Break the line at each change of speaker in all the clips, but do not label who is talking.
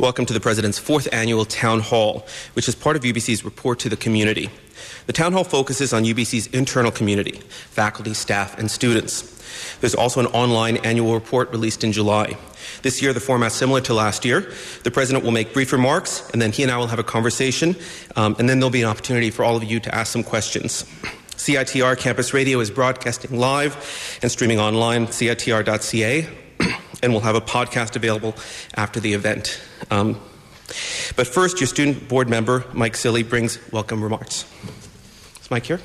Welcome to the President's 4th Annual Town Hall, which is part of UBC's report to the community. The Town Hall focuses on UBC's internal community, faculty, staff, and students. There's also an online annual report released in July. This year, the format's similar to last year. The President will make brief remarks, and then he and I will have a conversation, and then there'll be an opportunity for all of you to ask some questions. CITR Campus Radio is broadcasting live and streaming online at citr.ca, and we'll have a podcast available after the event. But first, your student board member, Mike Silly, brings welcome remarks. Is Mike here?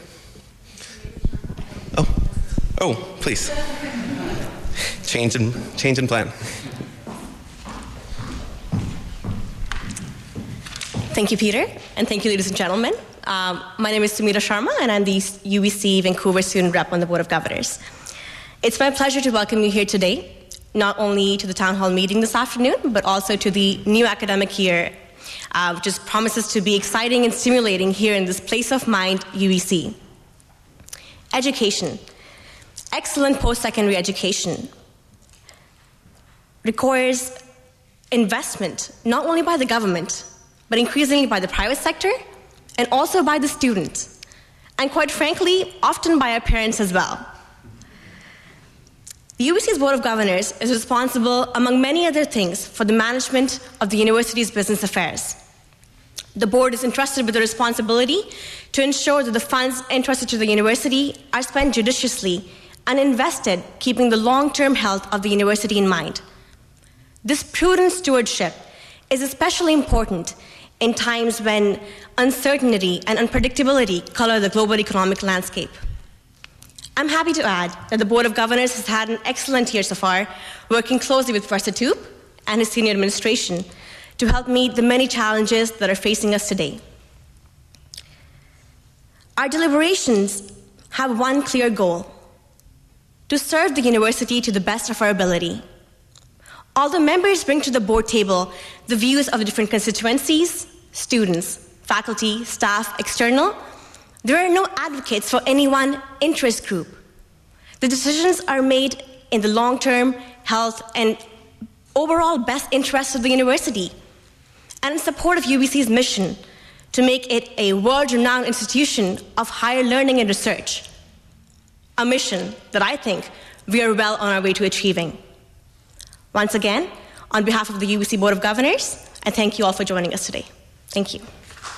Oh, please. Change in plan.
Thank you, Peter, and thank you, ladies and gentlemen. My name is Sumita Sharma, and I'm the UBC Vancouver student rep on the Board of Governors. It's my pleasure to welcome you here today, not only to the Town Hall meeting this afternoon, but also to the new academic year, which just promises to be exciting and stimulating here in this place of mind, UBC. Education. Excellent post-secondary education requires investment, not only by the government, but increasingly by the private sector, and also by the students, and quite frankly, often by our parents as well. The UBC's Board of Governors is responsible, among many other things, for the management of the university's business affairs. The board is entrusted with the responsibility to ensure that the funds entrusted to the university are spent judiciously and invested, keeping the long-term health of the university in mind. This prudent stewardship is especially important in times when uncertainty and unpredictability color the global economic landscape. I'm happy to add that the Board of Governors has had an excellent year so far, working closely with Professor Toop and his senior administration to help meet the many challenges that are facing us today. Our deliberations have one clear goal: to serve the university to the best of our ability. Although members bring to the board table the views of the different constituencies, students, faculty, staff, external, there are no advocates for any one interest group. The decisions are made in the long-term health and overall best interests of the university and in support of UBC's mission to make it a world-renowned institution of higher learning and research, a mission that I think we are well on our way to achieving. Once again, on behalf of the UBC Board of Governors, I thank you all for joining us today. Thank you.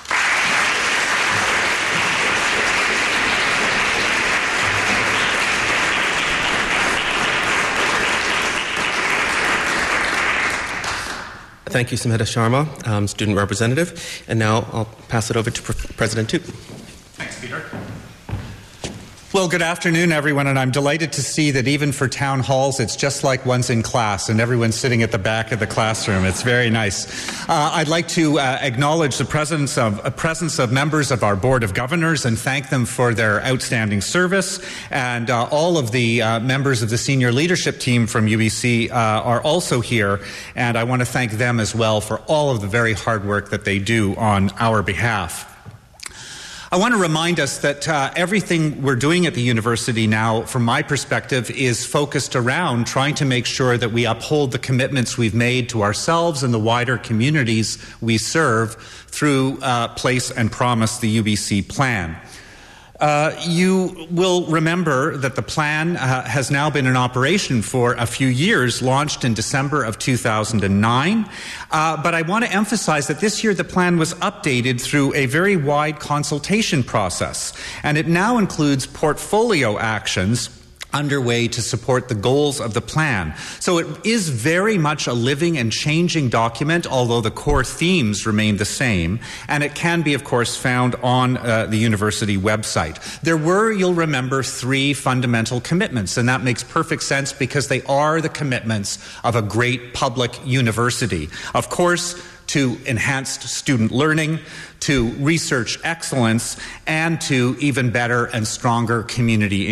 Thank you, Sumita Sharma, student representative. And now I'll pass it over to President Toop.
Thanks, Peter. Well, good afternoon, everyone, and I'm delighted to see that even for town halls, it's just like one's in class and everyone's sitting at the back of the classroom. It's very nice. I'd like to acknowledge the presence of members of our Board of Governors and thank them for their outstanding service. And all of the members of the senior leadership team from UBC are also here, and I want to thank them as well for all of the very hard work that they do on our behalf. I want to remind us that everything we're doing at the university now, from my perspective, is focused around trying to make sure that we uphold the commitments we've made to ourselves and the wider communities we serve through Place and Promise, the UBC plan. You will remember that the plan has now been in operation for a few years, launched in December of 2009. But I want to emphasize that this year the plan was updated through a very wide consultation process, and it now includes portfolio actions underway to support the goals of the plan. So it is very much a living and changing document, although the core themes remain the same, and it can be, of course, found on the university website. There were, you'll remember, 3 fundamental commitments, and that makes perfect sense because they are the commitments of a great public university. Of course, to enhanced student learning, to research excellence, and to even better and stronger community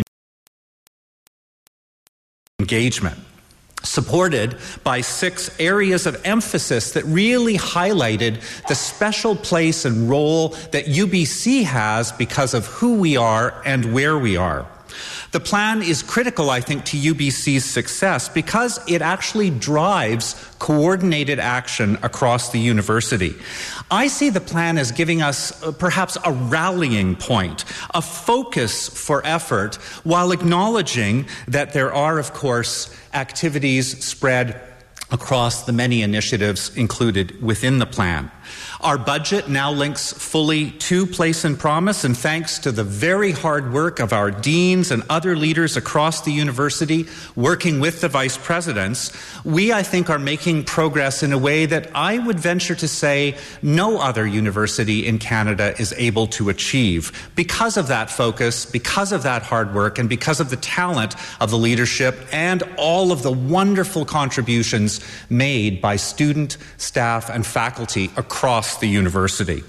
engagement, supported by 6 areas of emphasis that really highlighted the special place and role that UBC has because of who we are and where we are. The plan is critical, I think, to UBC's success because it actually drives coordinated action across the university. I see the plan as giving us perhaps a rallying point, a focus for effort, while acknowledging that there are, of course, activities spread across the many initiatives included within the plan. Our budget now links fully to Place and Promise, and thanks to the very hard work of our deans and other leaders across the university working with the vice presidents, we, I think, are making progress in a way that I would venture to say no other university in Canada is able to achieve. Because of that focus, because of that hard work, and because of the talent of the leadership and all of the wonderful contributions made by student, staff, and faculty across the university.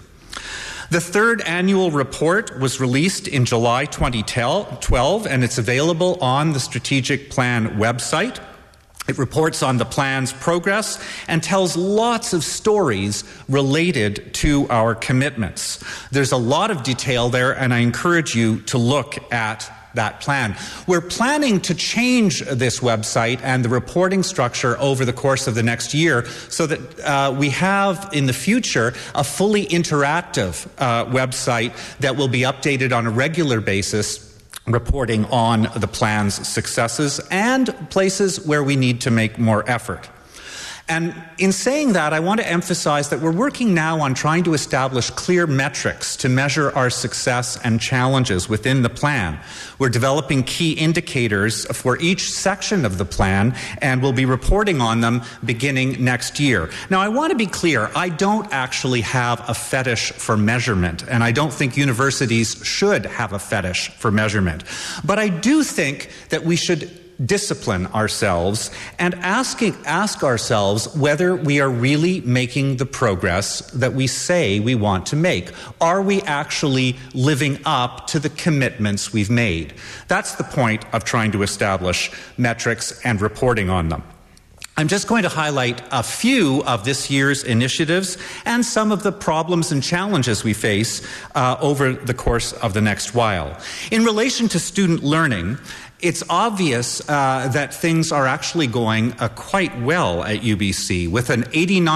The third annual report was released in July 2012, and it's available on the Strategic Plan website. It reports on the plan's progress and tells lots of stories related to our commitments. There's a lot of detail there, and I encourage you to look at that plan. We're planning to change this website and the reporting structure over the course of the next year so that we have in the future a fully interactive website that will be updated on a regular basis, reporting on the plan's successes and places where we need to make more effort. And in saying that, I want to emphasize that we're working now on trying to establish clear metrics to measure our success and challenges within the plan. We're developing key indicators for each section of the plan, and we'll be reporting on them beginning next year. Now, I want to be clear, I don't actually have a fetish for measurement, and I don't think universities should have a fetish for measurement. But I do think that we should discipline ourselves and ask ourselves whether we are really making the progress that we say we want to make. Are we actually living up to the commitments we've made? That's the point of trying to establish metrics and reporting on them. I'm just going to highlight a few of this year's initiatives and some of the problems and challenges we face over the course of the next while. In relation to student learning, it's obvious that things are actually going quite well at UBC. With an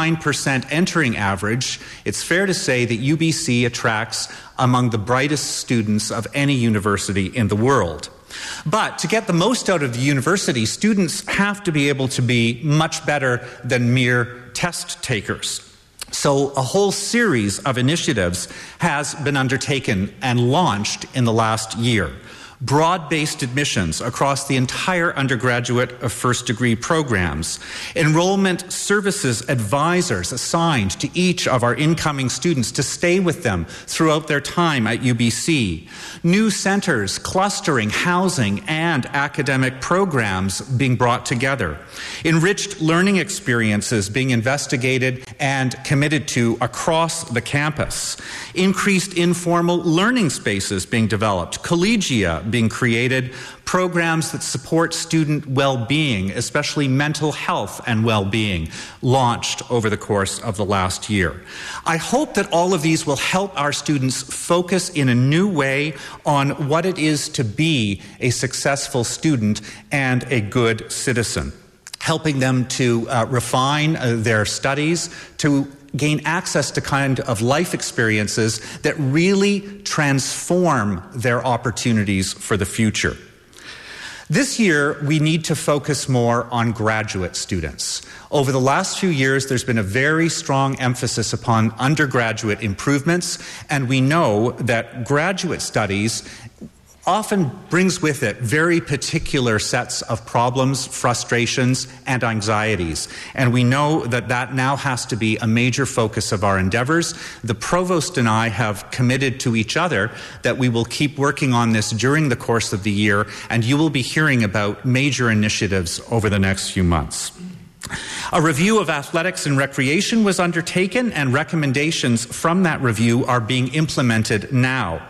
89% entering average, it's fair to say that UBC attracts among the brightest students of any university in the world. But to get the most out of the university, students have to be able to be much better than mere test takers. So a whole series of initiatives has been undertaken and launched in the last year. Broad-based admissions across the entire undergraduate first-degree programs, enrollment services advisors assigned to each of our incoming students to stay with them throughout their time at UBC, new centers clustering housing and academic programs being brought together, enriched learning experiences being investigated and committed to across the campus, increased informal learning spaces being developed, collegia being created, programs that support student well-being, especially mental health and well-being, launched over the course of the last year. I hope that all of these will help our students focus in a new way on what it is to be a successful student and a good citizen, helping them to refine their studies, to gain access to kind of life experiences that really transform their opportunities for the future. This year, we need to focus more on graduate students. Over the last few years, there's been a very strong emphasis upon undergraduate improvements, and we know that graduate studies often brings with it very particular sets of problems, frustrations, and anxieties. And we know that that now has to be a major focus of our endeavors. The provost and I have committed to each other that we will keep working on this during the course of the year, and you will be hearing about major initiatives over the next few months. A review of athletics and recreation was undertaken, and recommendations from that review are being implemented now.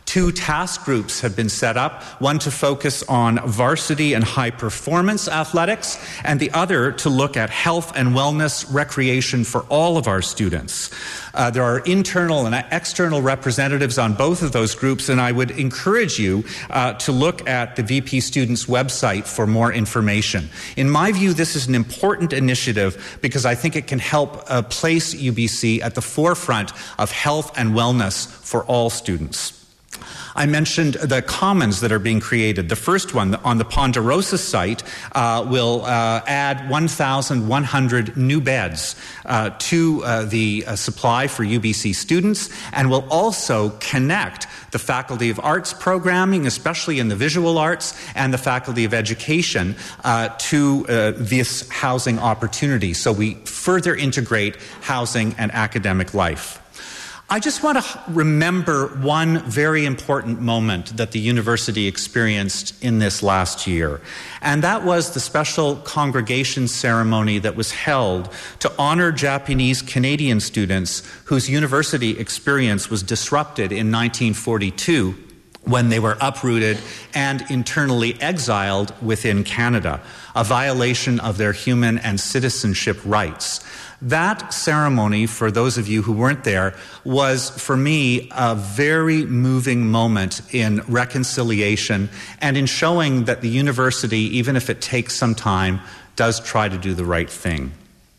2 task groups have been set up, one to focus on varsity and high-performance athletics, and the other to look at health and wellness recreation for all of our students. There are internal and external representatives on both of those groups, and I would encourage you to look at the VP Students website for more information. In my view, this is an important initiative because I think it can help place UBC at the forefront of health and wellness for all students. I mentioned the commons that are being created. The first one on the Ponderosa site will add 1,100 new beds to the supply for UBC students, and will also connect the Faculty of Arts programming, especially in the visual arts, and the Faculty of Education to this housing opportunity. So we further integrate housing and academic life. I just want to remember one very important moment that the university experienced in this last year, and that was the special congregation ceremony that was held to honor Japanese Canadian students whose university experience was disrupted in 1942 when they were uprooted and internally exiled within Canada, a violation of their human and citizenship rights. That ceremony, for those of you who weren't there, was for me a very moving moment in reconciliation and in showing that the university, even if it takes some time, does try to do the right thing.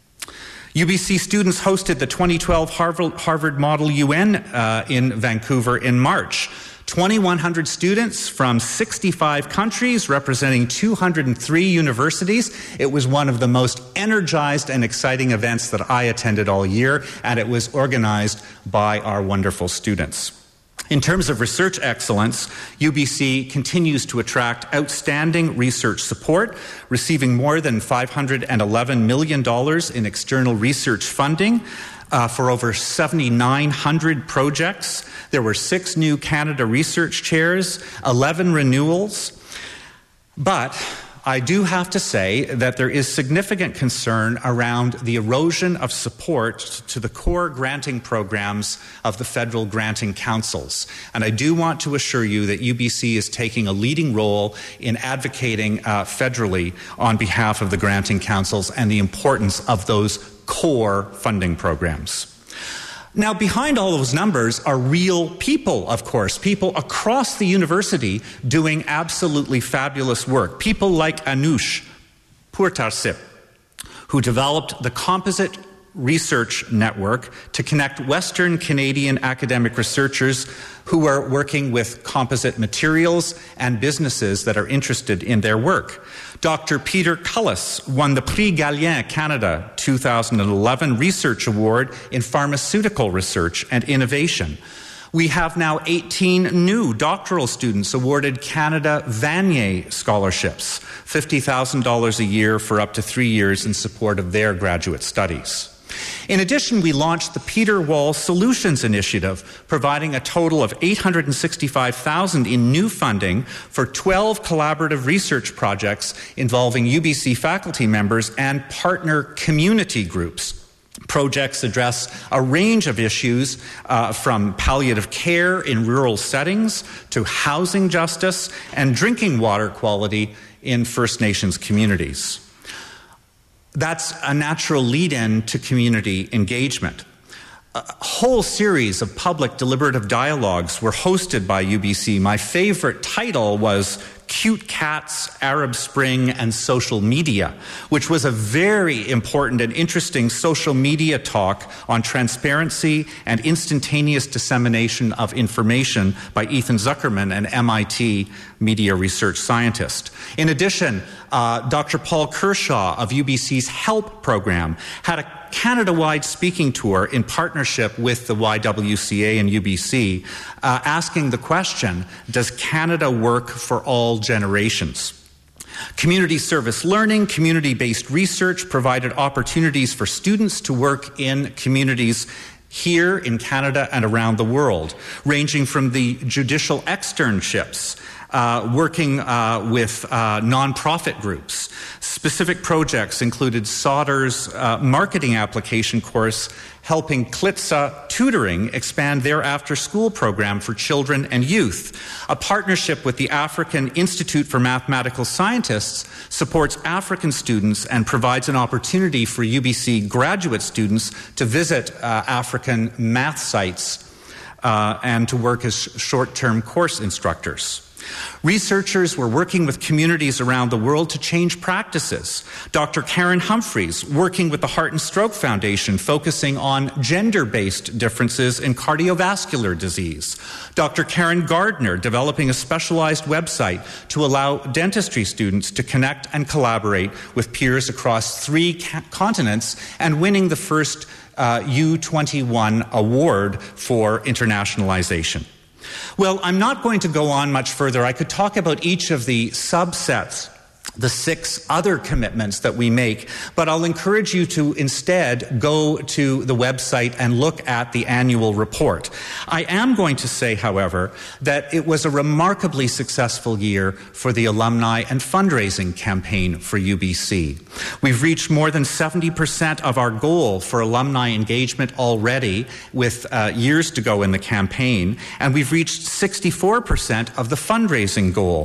UBC students hosted the 2012 Harvard Model UN in Vancouver in March. 2,100 students from 65 countries representing 203 universities. It was one of the most energized and exciting events that I attended all year, and it was organized by our wonderful students. In terms of research excellence, UBC continues to attract outstanding research support, receiving more than $511 million in external research funding for over 7,900 projects. There were 6 new Canada Research Chairs, 11 renewals. But I do have to say that there is significant concern around the erosion of support to the core granting programs of the federal granting councils. And I do want to assure you that UBC is taking a leading role in advocating federally on behalf of the granting councils and the importance of those core funding programs. Now, behind all those numbers are real people, of course, people across the university doing absolutely fabulous work. People like Anush Purtarsip, who developed the Composite Research Network to connect Western Canadian academic researchers who are working with composite materials and businesses that are interested in their work. Dr. Peter Cullis won the Prix Galien Canada 2011 Research Award in Pharmaceutical Research and Innovation. We have now 18 new doctoral students awarded Canada Vanier scholarships, $50,000 a year for up to 3 years in support of their graduate studies. In addition, we launched the Peter Wall Solutions Initiative, providing a total of $865,000 in new funding for 12 collaborative research projects involving UBC faculty members and partner community groups. Projects address a range of issues from palliative care in rural settings to housing justice and drinking water quality in First Nations communities. That's a natural lead-in to community engagement. A whole series of public deliberative dialogues were hosted by UBC. My favorite title was Cute Cats, Arab Spring, and Social Media, which was a very important and interesting social media talk on transparency and instantaneous dissemination of information by Ethan Zuckerman, an MIT media research scientist. In addition, Dr. Paul Kershaw of UBC's HELP program had a Canada-wide speaking tour in partnership with the YWCA and UBC, asking the question, does Canada work for all generations? Community service learning, community-based research provided opportunities for students to work in communities here in Canada and around the world, ranging from the judicial externships working with nonprofit groups. Specific projects included Sauder's marketing application course, helping Klitsa Tutoring expand their after-school program for children and youth. A partnership with the African Institute for Mathematical Scientists supports African students and provides an opportunity for UBC graduate students to visit African math sites and to work as short-term course instructors. Researchers were working with communities around the world to change practices. Dr. Karen Humphreys, working with the Heart and Stroke Foundation, focusing on gender-based differences in cardiovascular disease. Dr. Karen Gardner, developing a specialized website to allow dentistry students to connect and collaborate with peers across 3 continents and winning the first U21 award for internationalization. Well, I'm not going to go on much further. I could talk about each of the subsets, the 6 other commitments that we make, but I'll encourage you to instead go to the website and look at the annual report. I am going to say, however, that it was a remarkably successful year for the alumni and fundraising campaign for UBC. We've reached more than 70% of our goal for alumni engagement already, with years to go in the campaign, and we've reached 64% of the fundraising goal.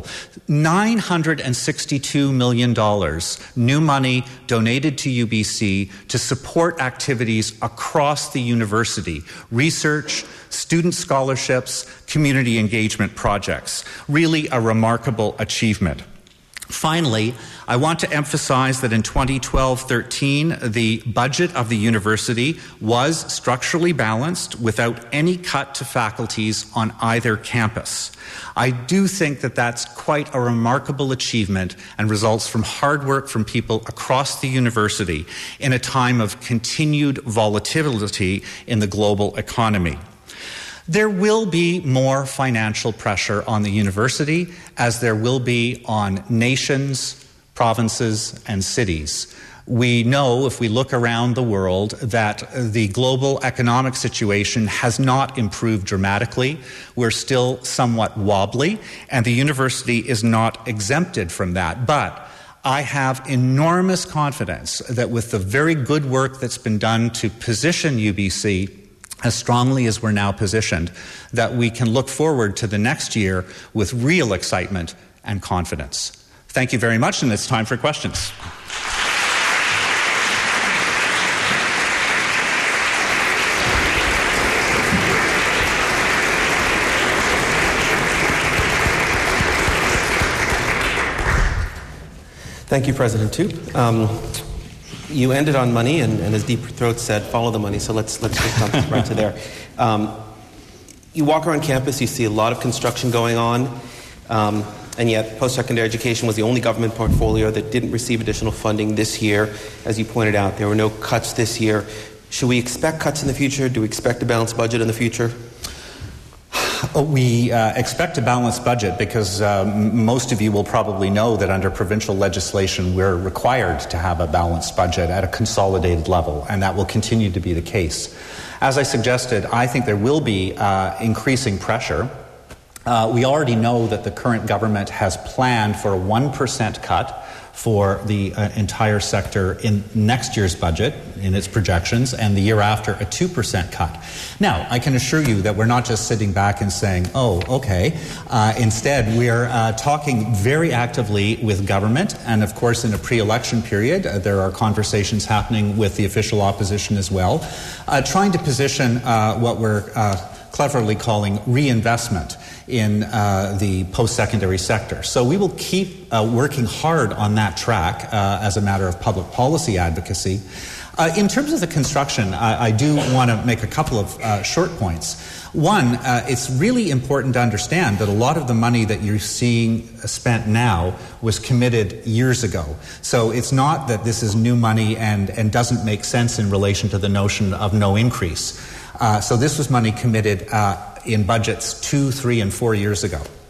$962 million new money donated to UBC to support activities across the university, research, student scholarships, community engagement projects. Really a remarkable achievement. Finally, I want to emphasize that in 2012-13, the budget of the university was structurally balanced without any cut to faculties on either campus. I do think that that's quite a remarkable achievement and results from hard work from people across the university in a time of continued volatility in the global economy. There will be more financial pressure on the university, as there will be on nations, provinces, and cities. We know, if we look around the world, that the global economic situation has not improved dramatically. We're still somewhat wobbly, and the university is not exempted from that. But I have enormous confidence that with the very good work that's been done to position UBC as strongly as we're now positioned, that we can look forward to the next year with real excitement and confidence. Thank you very much, and it's time for questions.
Thank you, President Tu. You ended on money, and as Deep Throat said, follow the money. So let's just jump right to there. You walk around campus, you see a lot of construction going on, and yet post-secondary education was the only government portfolio that didn't receive additional funding this year. As you pointed out, there were no cuts this year. Should we expect cuts in the future? Do we expect a balanced budget in the future?
We expect a balanced budget because most of you will probably know that under provincial legislation we're required to have a balanced budget at a consolidated level, and that will continue to be the case. As I suggested, I think there will be increasing pressure. We already know that the current government has planned for a 1% cut for the entire sector in next year's budget, in its projections, and the year after a 2% cut. Now, I can assure you that we're not just sitting back and saying, oh, okay. Instead, we're talking very actively with government, and of course in a pre-election period, there are conversations happening with the official opposition as well, trying to position what we're cleverly calling reinvestment in the post-secondary sector. So we will keep working hard on that track as a matter of public policy advocacy. In terms of the construction, I do want to make a couple of short points. One, it's really important to understand that a lot of the money that you're seeing spent now was committed years ago. So it's not that this is new money and doesn't make sense in relation to the notion of no increase. So this was money committed in budgets 2, 3, and 4 years ago.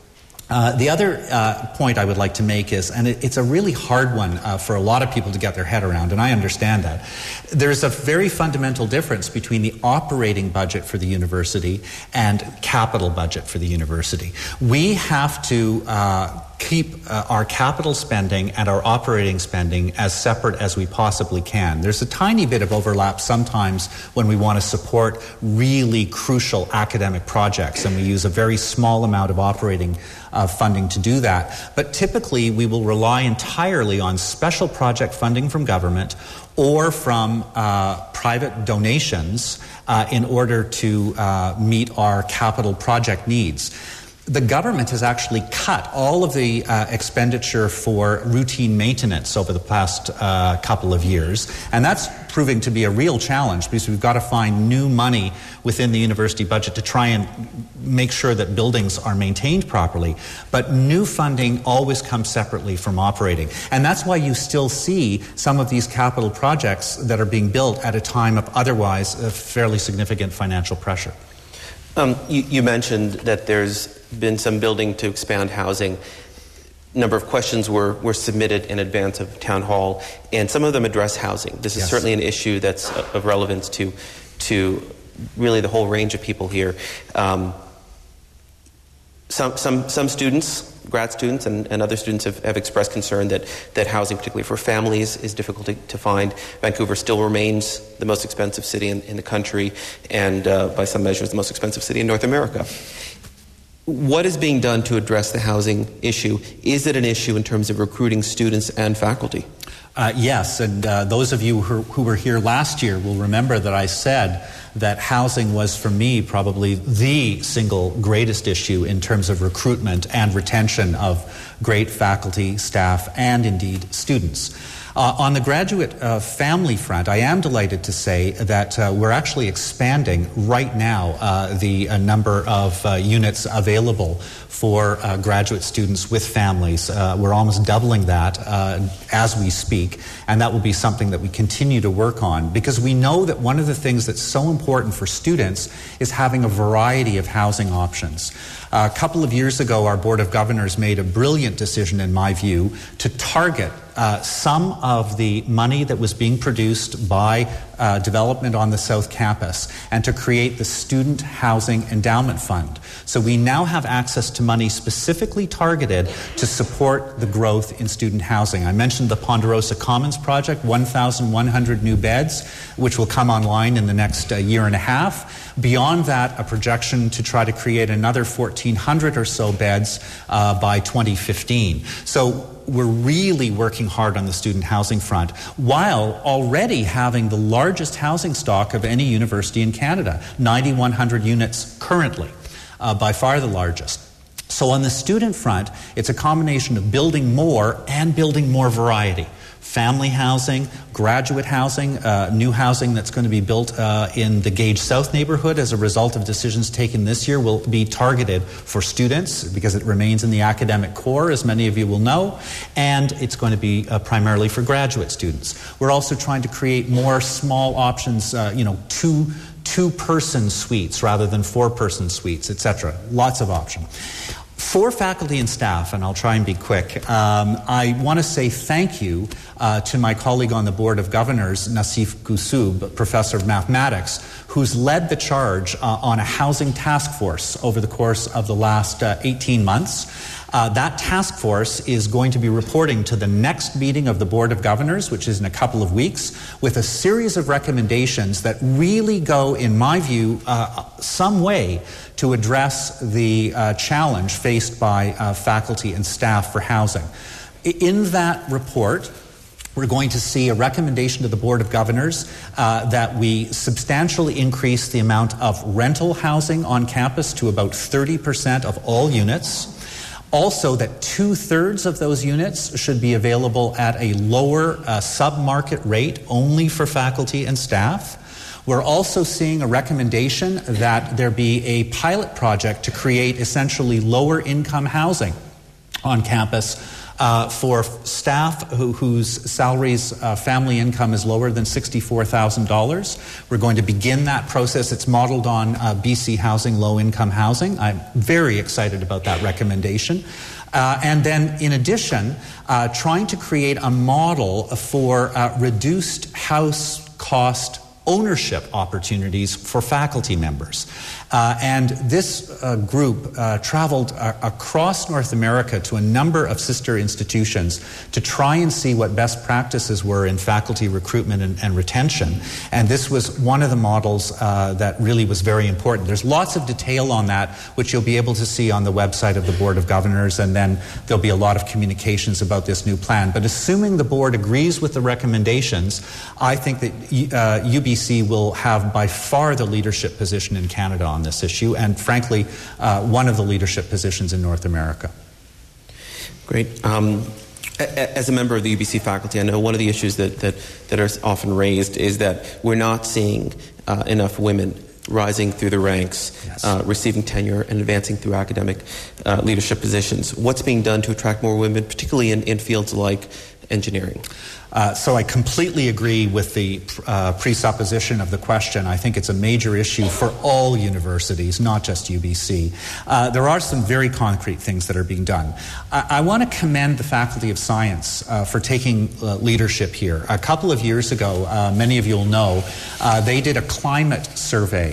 The other point I would like to make is, and it's a really hard one for a lot of people to get their head around, and I understand that. There's a very fundamental difference between the operating budget for the university and capital budget for the university. We have to keep our capital spending and our operating spending as separate as we possibly can. There's a tiny bit of overlap sometimes when we want to support really crucial academic projects, and we use a very small amount of operating funding to do that. But typically we will rely entirely on special project funding from government or from private donations in order to meet our capital project needs. The government has actually cut all of the expenditure for routine maintenance over the past couple of years, and that's proving to be a real challenge because we've got to find new money within the university budget to try and make sure that buildings are maintained properly. But new funding always comes separately from operating, and that's why you still see some of these capital projects that are being built at a time of otherwise fairly significant financial pressure.
You mentioned that there's been some building to expand housing. A number of questions were submitted in advance of town hall, and some of them address housing. This is certainly an issue that's of relevance to really the whole range of people here. Some students, grad students and other students have expressed concern that housing, particularly for families, is difficult to find. Vancouver still remains the most expensive city in the country, and by some measures the most expensive city in North America. What is being done to address the housing issue? Is it an issue in terms of recruiting students and faculty?
Yes, and those of you who were here last year will remember that I said that housing was, for me, probably the single greatest issue in terms of recruitment and retention of great faculty, staff, and indeed students. On the graduate family front, I am delighted to say that we're actually expanding right now the number of units available for graduate students with families. We're almost doubling that as we speak, and that will be something that we continue to work on because we know that one of the things that's so important for students is having a variety of housing options. A couple of years ago, our Board of Governors made a brilliant decision, in my view, to target some of the money that was being produced by development on the South Campus and to create the Student Housing Endowment Fund. So we now have access to money specifically targeted to support the growth in student housing. I mentioned the Ponderosa Commons project, 1,100 new beds, which will come online in the next year and a half. Beyond that, a projection to try to create another 1,400 or so beds by 2015. So we're really working hard on the student housing front while already having the largest housing stock of any university in Canada, 9,100 units currently, by far the largest. So on the student front, it's a combination of building more and building more variety. Family housing, graduate housing, new housing that's going to be built in the Gage South neighborhood as a result of decisions taken this year will be targeted for students because it remains in the academic core, as many of you will know, and it's going to be primarily for graduate students. We're also trying to create more small options, two-person suites rather than four-person suites, etc. Lots of options. For faculty and staff, and I'll try and be quick, I want to say thank you to my colleague on the Board of Governors, Nassif Gussoub, Professor of Mathematics, who's led the charge on a housing task force over the course of the last 18 months. That task force is going to be reporting to the next meeting of the Board of Governors, which is in a couple of weeks, with a series of recommendations that really go, in my view, some way to address the challenge faced by faculty and staff for housing. In that report, we're going to see a recommendation to the Board of Governors that we substantially increase the amount of rental housing on campus to about 30% of all units. Also, that 2/3 of those units should be available at a lower sub-market rate only for faculty and staff. We're also seeing a recommendation that there be a pilot project to create essentially lower income housing on campus For staff whose salaries, family income is lower than $64,000, we're going to begin that process. It's modeled on BC Housing, low-income housing. I'm very excited about that recommendation. And then, in addition, trying to create a model for reduced house cost ownership opportunities for faculty members. And this group traveled across North America to a number of sister institutions to try and see what best practices were in faculty recruitment and retention. And this was one of the models that really was very important. There's lots of detail on that, which you'll be able to see on the website of the Board of Governors, and then there'll be a lot of communications about this new plan. But assuming the board agrees with the recommendations, I think that UBC will have by far the leadership position in Canada on this issue, and frankly, one of the leadership positions in North America.
Great. As a member of the UBC faculty, I know one of the issues that are often raised is that we're not seeing enough women rising through the ranks, yes, receiving tenure and advancing through academic leadership positions. What's being done to attract more women, particularly in fields like engineering?
So I completely agree with the presupposition of the question. I think it's a major issue for all universities, not just UBC. There are some very concrete things that are being done. I want to commend the Faculty of Science for taking leadership here. A couple of years ago, many of you will know, they did a climate survey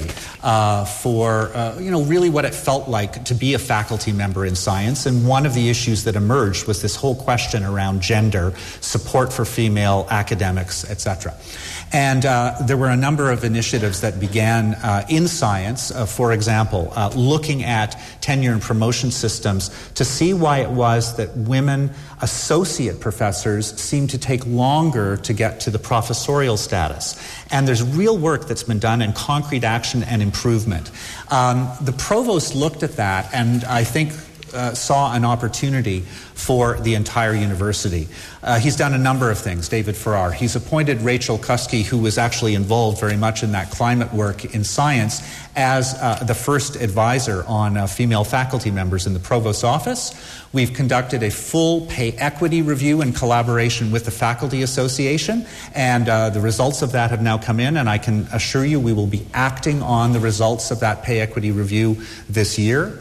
for really what it felt like to be a faculty member in science. And one of the issues that emerged was this whole question around gender, support for female academics, etc. And there were a number of initiatives that began in science, for example, looking at tenure and promotion systems to see why it was that women associate professors seem to take longer to get to the professorial status. And there's real work that's been done in concrete action and improvement. The provost looked at that and I think saw an opportunity for the entire university. He's done a number of things, David Farrar. He's appointed Rachel Kuski, who was actually involved very much in that climate work in science, as the first advisor on female faculty members in the provost's office. We've conducted a full pay equity review in collaboration with the Faculty Association, and the results of that have now come in, and I can assure you we will be acting on the results of that pay equity review this year.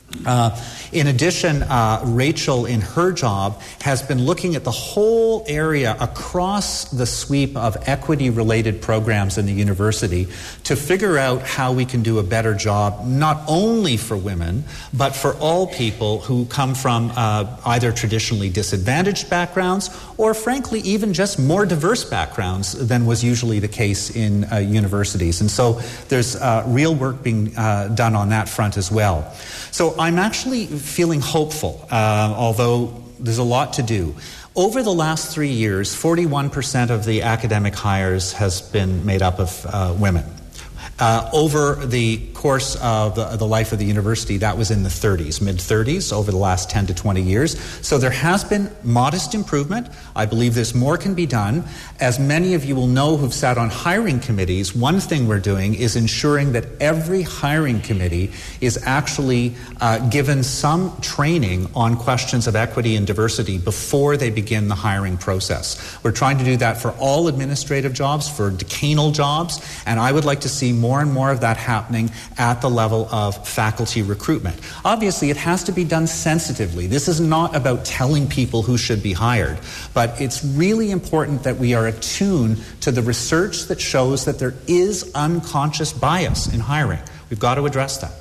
In addition, Rachel, in her job, has been looking at the whole area across the sweep of equity-related programs in the university to figure out how we can do a better job, not only for women, but for all people who come from either traditionally disadvantaged backgrounds or, frankly, even just more diverse backgrounds than was usually the case in universities. And so there's real work being done on that front as well. So I'm actually feeling hopeful, although there's a lot to do. Over the last 3 years, 41% of the academic hires has been made up of women. Over the course of the life of the university, that was in the 30s, mid-30s, over the last 10 to 20 years. So there has been modest improvement. I believe there's more can be done. As many of you will know who've sat on hiring committees, one thing we're doing is ensuring that every hiring committee is actually given some training on questions of equity and diversity before they begin the hiring process. We're trying to do that for all administrative jobs, for decanal jobs, and I would like to see more and more of that happening at the level of faculty recruitment. Obviously, it has to be done sensitively. This is not about telling people who should be hired, but it's really important that we are attuned to the research that shows that there is unconscious bias in hiring. We've got to address that.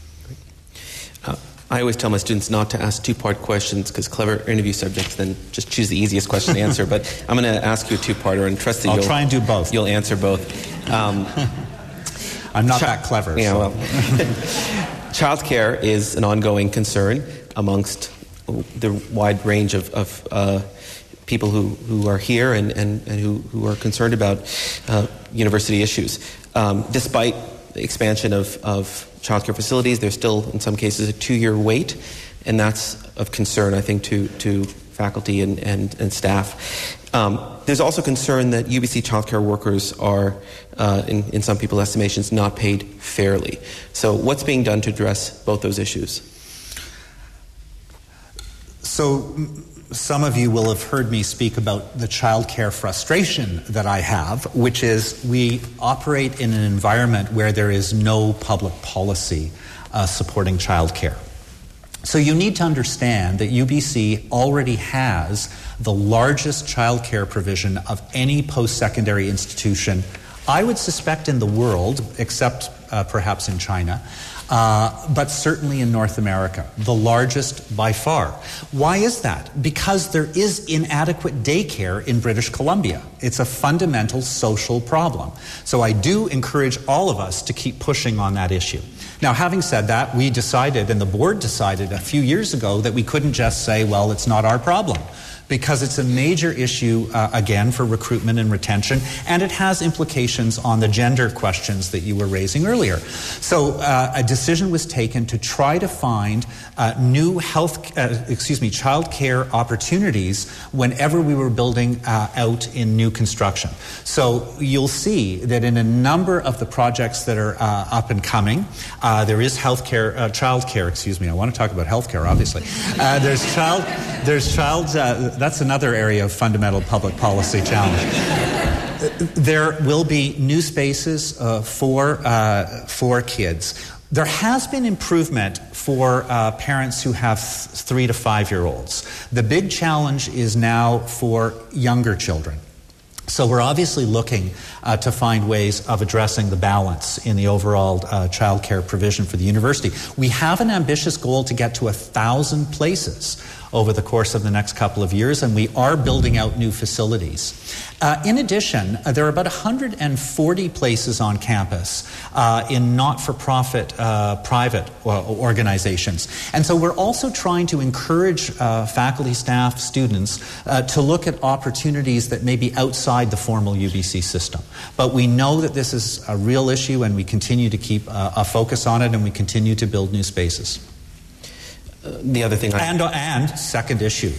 I always tell my students not to ask two-part questions because clever interview subjects then just choose the easiest question to answer. But I'm going to ask you a two-parter and trust that
I'll try and do both.
You'll answer both.
I'm not that clever.
Yeah,
so.
well, childcare is an ongoing concern amongst the wide range of people who are here and who are concerned about university issues. Despite the expansion of childcare facilities, there's still, in some cases, a 2-year wait, and that's of concern, I think, to faculty and staff. There's also concern that UBC childcare workers are, in some people's estimations, not paid fairly. So what's being done to address both those issues?
So some of you will have heard me speak about the childcare frustration that I have, which is we operate in an environment where there is no public policy supporting childcare. So you need to understand that UBC already has the largest childcare provision of any post-secondary institution, I would suspect in the world, except perhaps in China, but certainly in North America, the largest by far. Why is that? Because there is inadequate daycare in British Columbia. It's a fundamental social problem. So I do encourage all of us to keep pushing on that issue. Now, having said that, we decided, and the board decided a few years ago, that we couldn't just say, well, it's not our problem, because it's a major issue, again, for recruitment and retention, and it has implications on the gender questions that you were raising earlier. So a decision was taken to try to find new child care opportunities whenever we were building out in new construction. So you'll see that in a number of the projects that are up and coming, there is child care. I want to talk about healthcare, obviously. That's another area of fundamental public policy challenge. There will be new spaces for kids. There has been improvement for parents who have 3 to 5 year olds. The big challenge is now for younger children. So we're obviously looking to find ways of addressing the balance in the overall childcare provision for the university. We have an ambitious goal to get to 1,000 places over the course of the next couple of years, and we are building out new facilities. In addition, there are about 140 places on campus in not-for-profit private organizations. And so we're also trying to encourage faculty, staff, students to look at opportunities that may be outside the formal UBC system. But we know that this is a real issue, and we continue to keep a focus on it, and we continue to build new spaces.
The other thing
and second issue.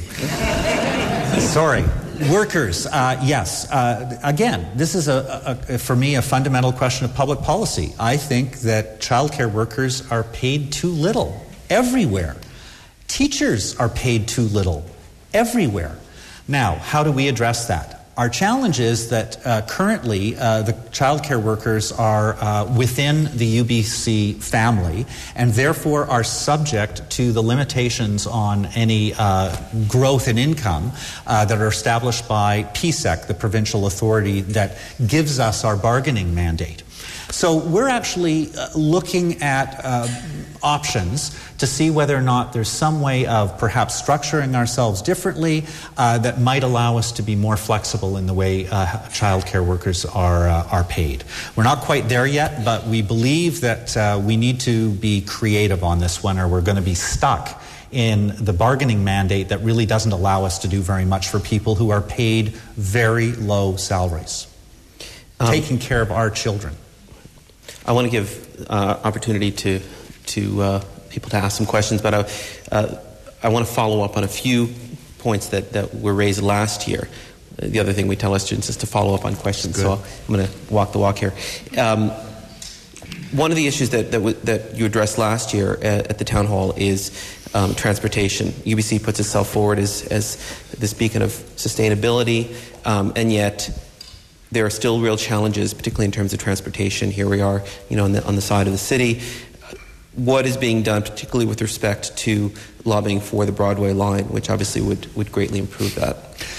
Sorry. Workers, yes. Again, this is, for me, a fundamental question of public policy. I think that childcare workers are paid too little everywhere. Teachers are paid too little everywhere. Now, how do we address that? Our challenge is that currently the childcare workers are within the UBC family and therefore are subject to the limitations on any growth in income that are established by PSEC, the provincial authority that gives us our bargaining mandate. So we're actually looking at options to see whether or not there's some way of perhaps structuring ourselves differently that might allow us to be more flexible in the way childcare workers are paid. We're not quite there yet, but we believe that we need to be creative on this one, or we're going to be stuck in the bargaining mandate that really doesn't allow us to do very much for people who are paid very low salaries, taking care of our children.
I want to give opportunity to people to ask some questions, but I want to follow up on a few points that were raised last year. The other thing we tell our students is to follow up on questions, so I'm going to walk the walk here. One of the issues that you addressed last year at the town hall is transportation. UBC puts itself forward as this beacon of sustainability, and yet there are still real challenges, particularly in terms of transportation. Here we are, on the side of the city. What is being done, particularly with respect to lobbying for the Broadway line, which obviously would greatly improve that?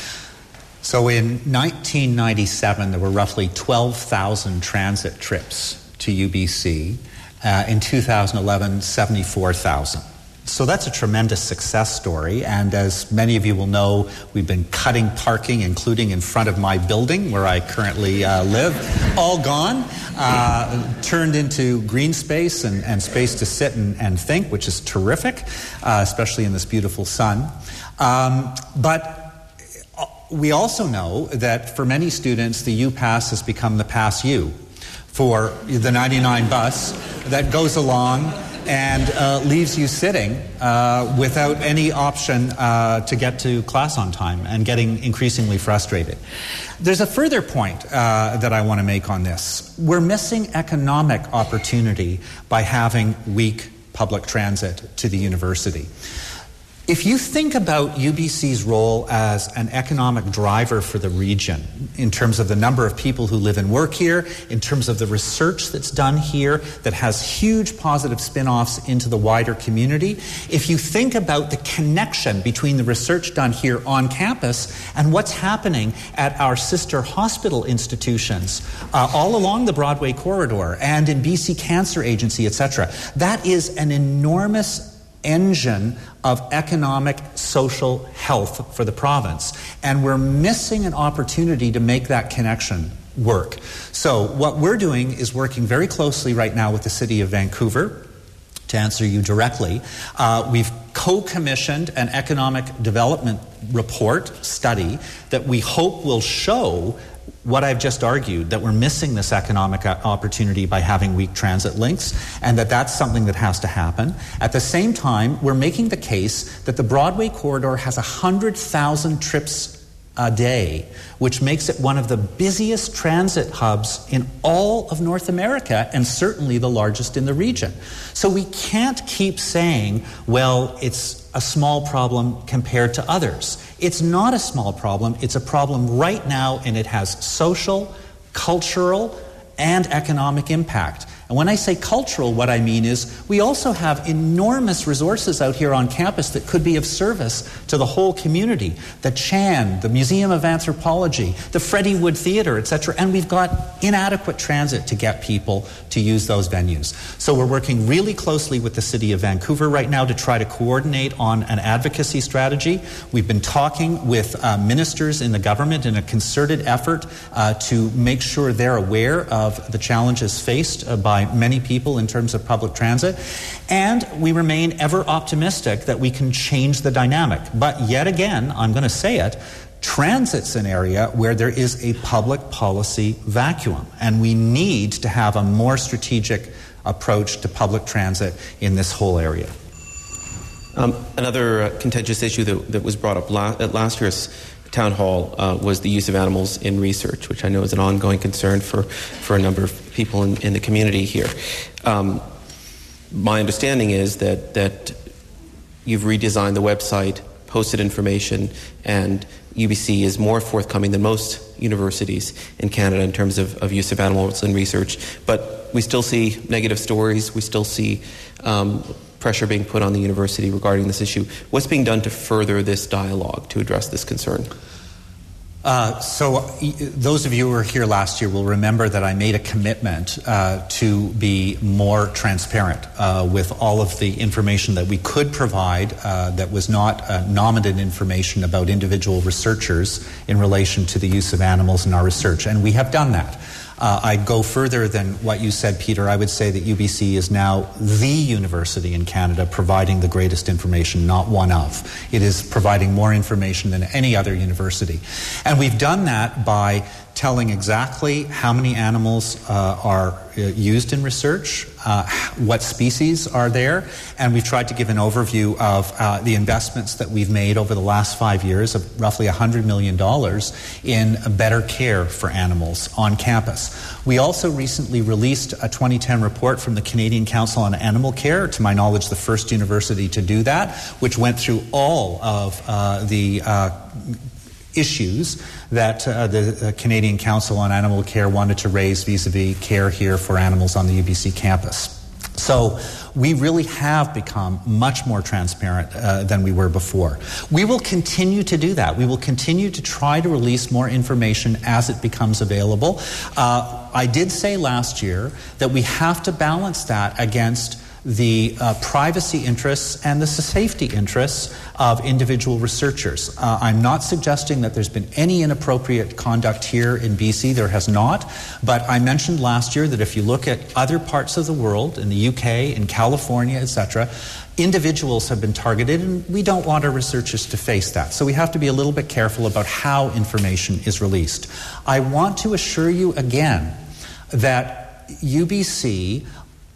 So in 1997, there were roughly 12,000 transit trips to UBC. In 2011, 74,000. So that's a tremendous success story, and as many of you will know, we've been cutting parking, including in front of my building where I currently live, all gone, turned into green space and space to sit and think, which is terrific, especially in this beautiful sun. But we also know that for many students, the U-Pass has become the Pass U for the 99 bus that goes along and leaves you sitting without any option to get to class on time and getting increasingly frustrated. There's a further point that I want to make on this. We're missing economic opportunity by having weak public transit to the university. If you think about UBC's role as an economic driver for the region, in terms of the number of people who live and work here, in terms of the research that's done here that has huge positive spin-offs into the wider community, if you think about the connection between the research done here on campus and what's happening at our sister hospital institutions all along the Broadway corridor and in BC Cancer Agency, etc., that is an enormous engine of economic, social health for the province. And we're missing an opportunity to make that connection work. So what we're doing is working very closely right now with the City of Vancouver. To answer you directly, we've co-commissioned an economic development report study that we hope will show what I've just argued, that we're missing this economic opportunity by having weak transit links, and that's something that has to happen. At the same time, we're making the case that the Broadway corridor has 100,000 trips a day, which makes it one of the busiest transit hubs in all of North America, and certainly the largest in the region. So we can't keep saying, well, it's a small problem compared to others. It's not a small problem. It's a problem right now, and it has social, cultural, and economic impact. And when I say cultural, what I mean is we also have enormous resources out here on campus that could be of service to the whole community. The Chan, the Museum of Anthropology, the Freddie Wood Theatre, etc. And we've got inadequate transit to get people to use those venues. So we're working really closely with the City of Vancouver right now to try to coordinate on an advocacy strategy. We've been talking with ministers in the government in a concerted effort to make sure they're aware of the challenges faced by many people in terms of public transit, and we remain ever optimistic that we can change the dynamic. But yet again, I'm going to say it, transit's an area where there is a public policy vacuum, and we need to have a more strategic approach to public transit in this whole area.
Another contentious issue that was brought up at last year's Town Hall was the use of animals in research, which I know is an ongoing concern for a number of people in the community here. My understanding is that you've redesigned the website, posted information, and UBC is more forthcoming than most universities in Canada in terms of use of animals in research. But we still see negative stories. We still see pressure being put on the university regarding this issue. What's being done to further this dialogue to address this concern?
So those of you who were here last year will remember that I made a commitment to be more transparent with all of the information that we could provide that was not nominated information about individual researchers in relation to the use of animals in our research. And we have done that. I'd go further than what you said, Peter. I would say that UBC is now the university in Canada providing the greatest information, not one of. It is providing more information than any other university. And we've done that by telling exactly how many animals are used in research, what species are there, and we've tried to give an overview of the investments that we've made over the last 5 years of roughly $100 million in better care for animals on campus. We also recently released a 2010 report from the Canadian Council on Animal Care, to my knowledge the first university to do that, which went through all of the issues that the Canadian Council on Animal Care wanted to raise vis-a-vis care here for animals on the UBC campus. So we really have become much more transparent than we were before. We will continue to do that. We will continue to try to release more information as it becomes available. I did say last year that we have to balance that against the privacy interests and the safety interests of individual researchers. I'm not suggesting that there's been any inappropriate conduct here in BC. There has not. But I mentioned last year that if you look at other parts of the world, in the UK, in California, etc., individuals have been targeted, and we don't want our researchers to face that. So we have to be a little bit careful about how information is released. I want to assure you again that UBC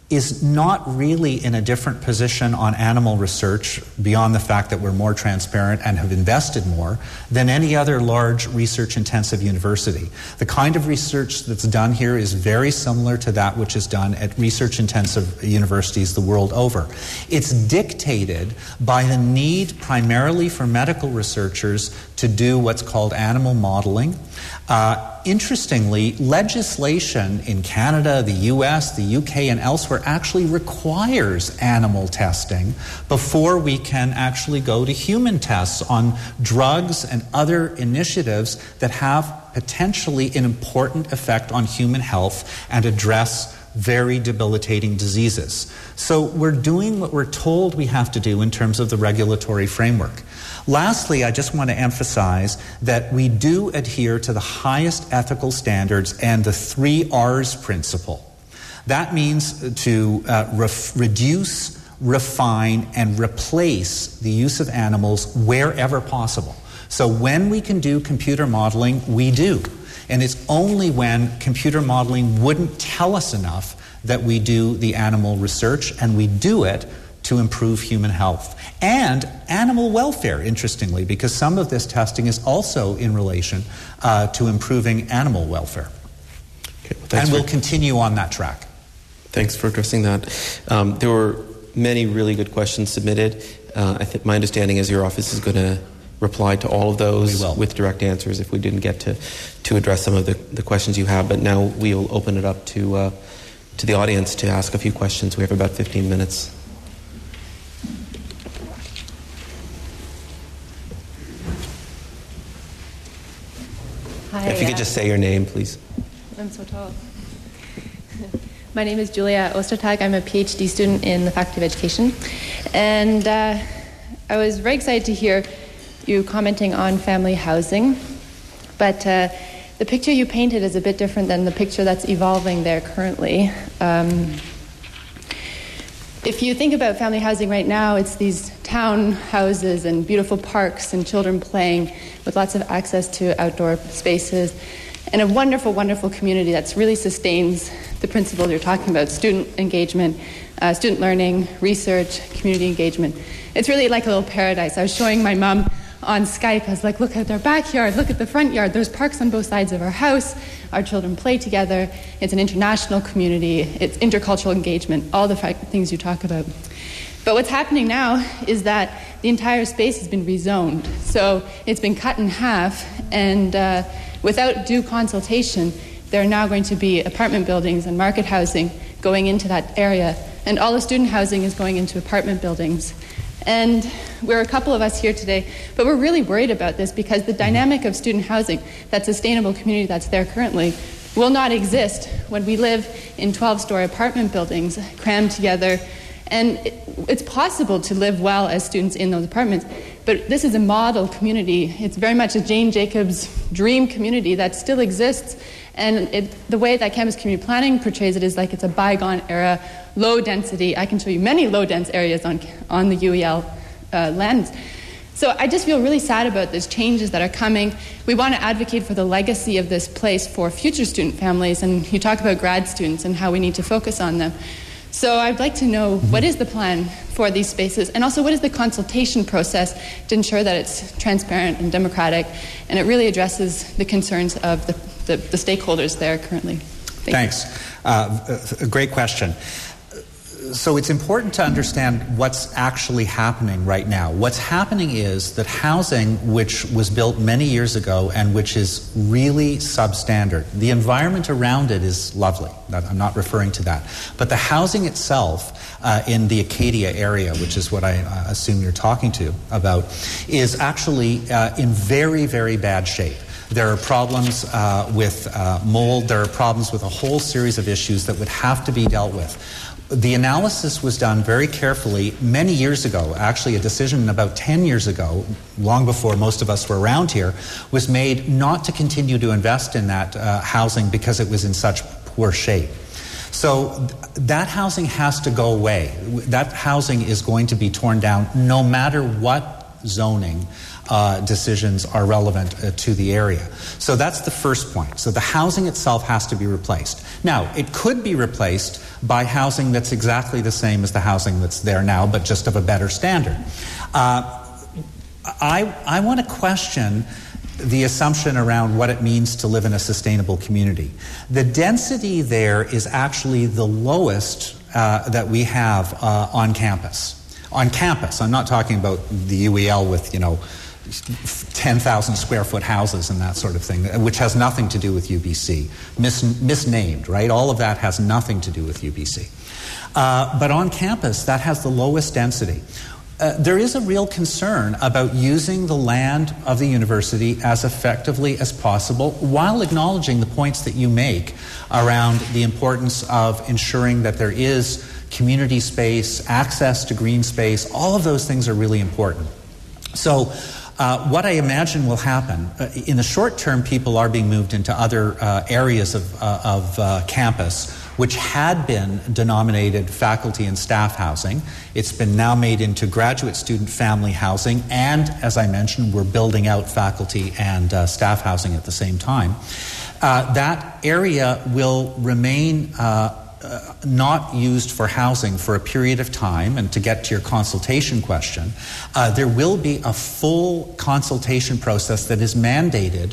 is not really in a different position on animal research, beyond the fact that we're more transparent and have invested more, than any other large research-intensive university. The kind of research that's done here is very similar to that which is done at research-intensive universities the world over. It's dictated by the need primarily for medical researchers to do what's called animal modeling. Interestingly, legislation in Canada, the US, the UK, and elsewhere actually requires animal testing before we can actually go to human tests on drugs and other initiatives that have potentially an important effect on human health and address very debilitating diseases. So we're doing what we're told we have to do in terms of the regulatory framework. Lastly, I just want to emphasize that we do adhere to the highest ethical standards and the 3 R's principle. That means to reduce, refine, and replace the use of animals wherever possible. So when we can do computer modeling, we do. And it's only when computer modeling wouldn't tell us enough that we do the animal research, and we do it to improve human health. And animal welfare, interestingly, because some of this testing is also in relation to improving animal welfare.
Okay, well,
and we'll continue on that track.
Thanks for addressing that. There were many really good questions submitted. I think my understanding is your office is going to reply to all of those with direct answers if we didn't get to address some of the questions you have. But now we'll open it up to the audience to ask a few questions. We have about 15 minutes.
Hi,
if you could just say your name, please.
I'm so tall. My name is Julia Ostertag. I'm a PhD student in the Faculty of Education. And I was very excited to hear you commenting on family housing. But the picture you painted is a bit different than the picture that's evolving there currently. If you think about family housing right now, it's these town houses and beautiful parks and children playing with lots of access to outdoor spaces and a wonderful, wonderful community that really sustains the principles you're talking about: student engagement, student learning, research, community engagement. It's really like a little paradise. I was showing my mom on Skype. I was like, look at our backyard, look at the front yard. There's parks on both sides of our house. Our children play together. It's an international community. It's intercultural engagement, all the things you talk about. But what's happening now is that the entire space has been rezoned. So it's been cut in half, and without due consultation, there are now going to be apartment buildings and market housing going into that area, and all the student housing is going into apartment buildings. And we're a couple of us here today, but we're really worried about this because the dynamic of student housing, that sustainable community that's there currently, will not exist when we live in 12-story apartment buildings crammed together. And it's possible to live well as students in those apartments, but this is a model community. It's very much a Jane Jacobs dream community that still exists. And the way that campus community planning portrays it is like it's a bygone era, low density. I can show you many low dense areas on the UEL lands. So I just feel really sad about these changes that are coming. We want to advocate for the legacy of this place for future student families, and you talk about grad students and how we need to focus on them. So I'd like to know, what is the plan for these spaces, and also what is the consultation process to ensure that it's transparent and democratic, and it really addresses the concerns of the stakeholders there currently.
Thanks. A great question. So it's important to understand what's actually happening right now. What's happening is that housing, which was built many years ago and which is really substandard, the environment around it is lovely. I'm not referring to that. But the housing itself in the Acadia area, which is what I assume you're talking about, is actually in very, very bad shape. There are problems with mold. There are problems with a whole series of issues that would have to be dealt with. The analysis was done very carefully many years ago. Actually, a decision about 10 years ago, long before most of us were around here, was made not to continue to invest in that housing because it was in such poor shape. So that housing has to go away. That housing is going to be torn down no matter what zoning decisions are relevant to the area. So that's the first point. So the housing itself has to be replaced. Now, it could be replaced by housing that's exactly the same as the housing that's there now, but just of a better standard. I want to question the assumption around what it means to live in a sustainable community. The density there is actually the lowest that we have on campus. On campus, I'm not talking about the UEL with, 10,000 square foot houses and that sort of thing, which has nothing to do with UBC. Misnamed, right? All of that has nothing to do with UBC. But on campus, that has the lowest density. There is a real concern about using the land of the university as effectively as possible while acknowledging the points that you make around the importance of ensuring that there is community space, access to green space. All of those things are really important. So what I imagine will happen, in the short term, people are being moved into other areas of campus which had been denominated faculty and staff housing. It's been now made into graduate student family housing, and as I mentioned, we're building out faculty and staff housing at the same time. That area will remain not used for housing for a period of time. And to get to your consultation question, there will be a full consultation process that is mandated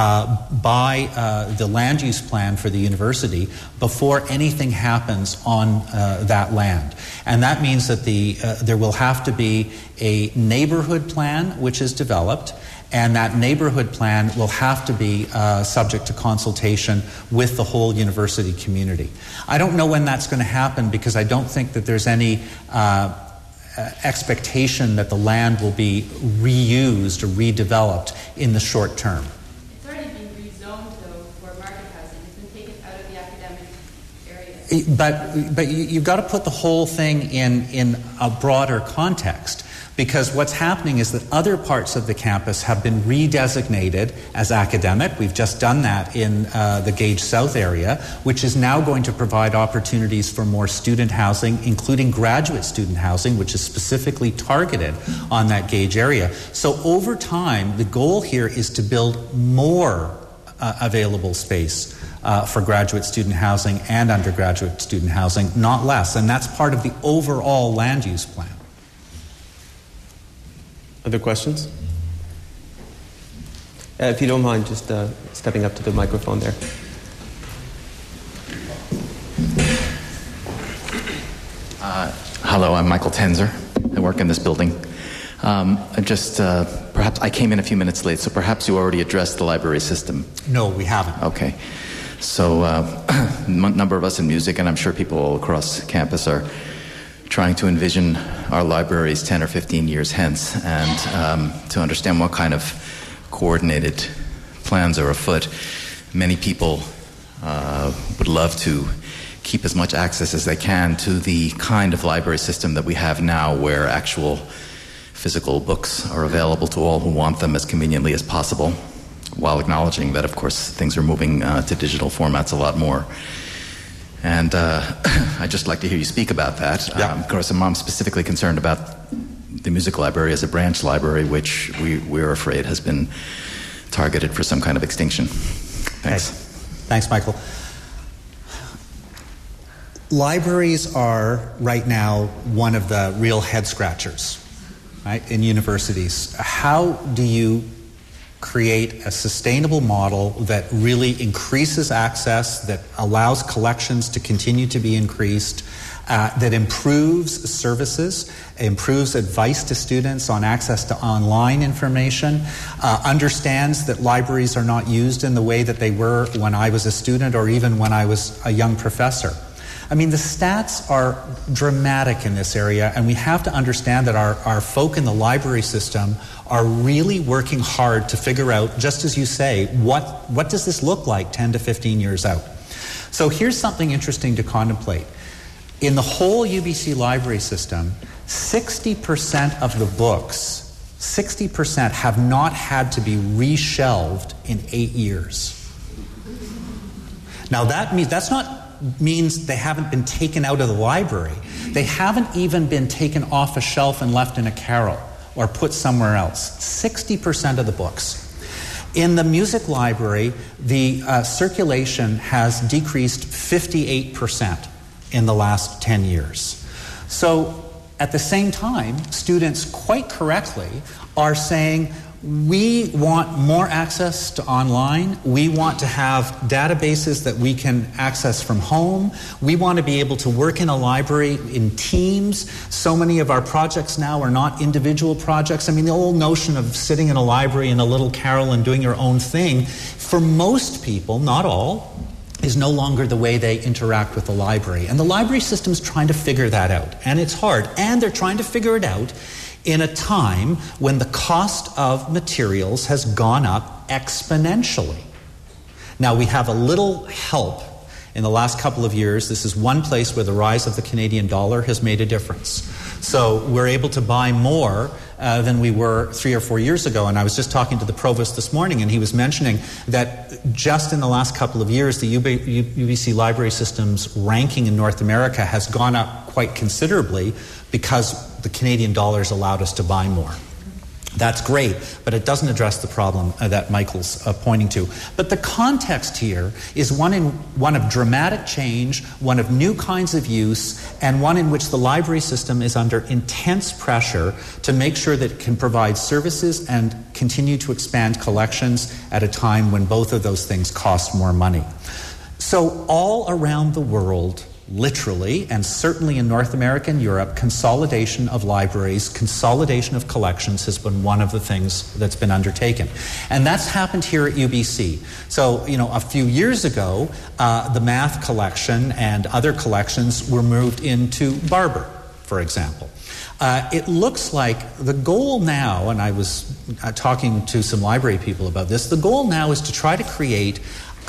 by the land use plan for the university before anything happens on that land. And that means that there will have to be a neighborhood plan which is developed, and that neighborhood plan will have to be subject to consultation with the whole university community. I don't know when that's going to happen because I don't think that there's any expectation that the land will be reused or redeveloped in the short term.
It's already been rezoned, though, for market housing. It's been taken out of the academic area.
But you've got to put the whole thing in a broader context. Because what's happening is that other parts of the campus have been redesignated as academic. We've just done that in the Gage South area, which is now going to provide opportunities for more student housing, including graduate student housing, which is specifically targeted on that Gage area. So over time, the goal here is to build more available space for graduate student housing and undergraduate student housing, not less. And that's part of the overall land use plan.
Other questions? If you don't mind just stepping up to the microphone there.
Hello, I'm Michael Tenzer. I work in this building. Perhaps I came in a few minutes late, so perhaps you already addressed the library system.
No, we haven't.
Okay. So a number of us in music, and I'm sure people all across campus are trying to envision our libraries 10 or 15 years hence, and to understand what kind of coordinated plans are afoot. Many people would love to keep as much access as they can to the kind of library system that we have now, where actual physical books are available to all who want them as conveniently as possible, while acknowledging that, of course, things are moving to digital formats a lot more. And I'd just like to hear you speak about that.
Yeah.
Of course, I'm specifically concerned about the music library as a branch library, which we're afraid has been targeted for some kind of extinction. Thanks.
Okay. Thanks, Michael. Libraries are, right now, one of the real head-scratchers, right, in universities. How do you create a sustainable model that really increases access, that allows collections to continue to be increased, that improves services, improves advice to students on access to online information, understands that libraries are not used in the way that they were when I was a student or even when I was a young professor? I mean, the stats are dramatic in this area, and we have to understand that our folk in the library system are really working hard to figure out, just as you say, what does this look like 10 to 15 years out? So here's something interesting to contemplate. In the whole UBC library system, 60% of the books, 60% have not had to be reshelved in 8 years. Now that means they haven't been taken out of the library. They haven't even been taken off a shelf and left in a carrel or put somewhere else. 60% of the books. In the music library, the circulation has decreased 58% in the last 10 years. So at the same time, students quite correctly are saying, we want more access to online. We want to have databases that we can access from home. We want to be able to work in a library in teams. So many of our projects now are not individual projects. I mean, the old notion of sitting in a library in a little carrel and doing your own thing, for most people, not all, is no longer the way they interact with the library. And the library system's trying to figure that out. And it's hard. And they're trying to figure it out in a time when the cost of materials has gone up exponentially. Now, we have a little help in the last couple of years. This is one place where the rise of the Canadian dollar has made a difference. So we're able to buy more than we were 3 or 4 years ago. And I was just talking to the provost this morning, and he was mentioning that just in the last couple of years, the UBC Library System's ranking in North America has gone up quite considerably because the Canadian dollars allowed us to buy more. That's great, but it doesn't address the problem that Michael's pointing to. But the context here is one of dramatic change, one of new kinds of use, and one in which the library system is under intense pressure to make sure that it can provide services and continue to expand collections at a time when both of those things cost more money. So all around the world, literally, and certainly in North America and Europe, consolidation of libraries, consolidation of collections has been one of the things that's been undertaken. And that's happened here at UBC. So, a few years ago, the math collection and other collections were moved into Barber, for example. It looks like the goal now, and I was talking to some library people about this, the goal now is to try to create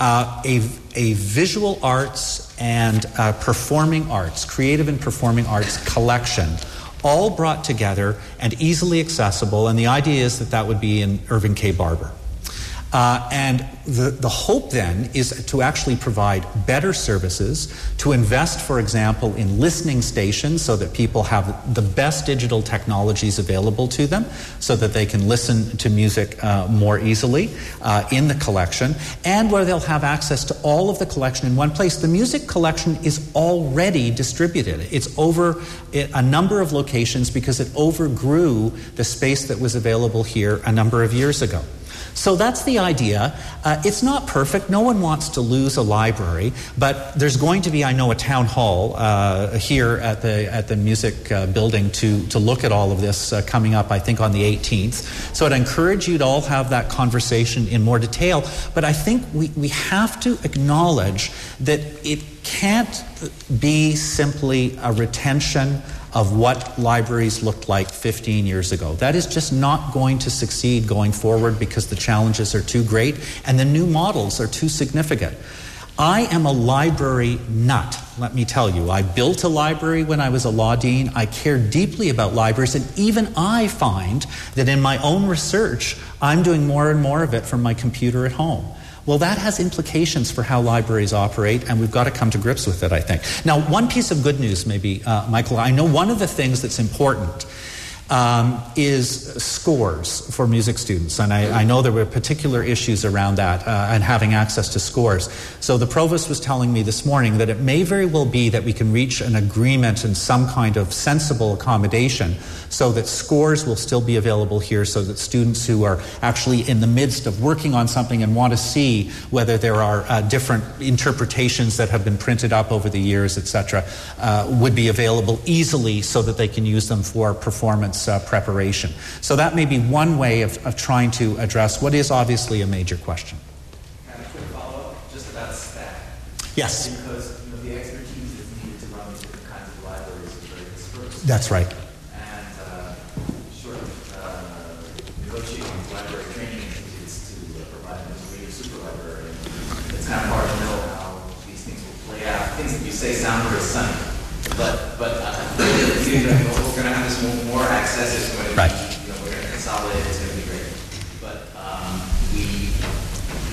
a visual arts and performing arts, creative and performing arts collection, all brought together and easily accessible. And the idea is that would be in Irving K. Barber. And the hope then is to actually provide better services, to invest, for example, in listening stations so that people have the best digital technologies available to them so that they can listen to music more easily in the collection, and where they'll have access to all of the collection in one place. The music collection is already distributed. It's over a number of locations because it overgrew the space that was available here a number of years ago. So that's the idea. It's not perfect. No one wants to lose a library, but there's going to be, I know, a town hall here at the music building to look at all of this coming up, I think, on the 18th. So I'd encourage you to all have that conversation in more detail. But I think we have to acknowledge that it can't be simply a retention of what libraries looked like 15 years ago. That is just not going to succeed going forward because the challenges are too great and the new models are too significant. I am a library nut, let me tell you. I built a library when I was a law dean. I care deeply about libraries, and even I find that in my own research, I'm doing more and more of it from my computer at home. Well, that has implications for how libraries operate, and we've got to come to grips with it, I think. Now, one piece of good news, maybe, Michael, I know one of the things that's important is scores for music students. And I know there were particular issues around that and having access to scores. So the provost was telling me this morning that it may very well be that we can reach an agreement and some kind of sensible accommodation so that scores will still be available here, so that students who are actually in the midst of working on something and want to see whether there are different interpretations that have been printed up over the years, etc., would be available easily so that they can use them for performance preparation. So that may be one way of trying to address what is obviously a major question.
And a quick follow-up, just about staff.
Yes.
Because the expertise that's needed to run these different kinds of libraries is very dispersed.
That's right.
And short of negotiating with library training institutes to provide an administrative super librarian, it's kind of hard to know how these things will play out. Things that you say sound very sunny, but we're going to have this more access. It's going to be,
right.
We're going to consolidate. It's going to be great. But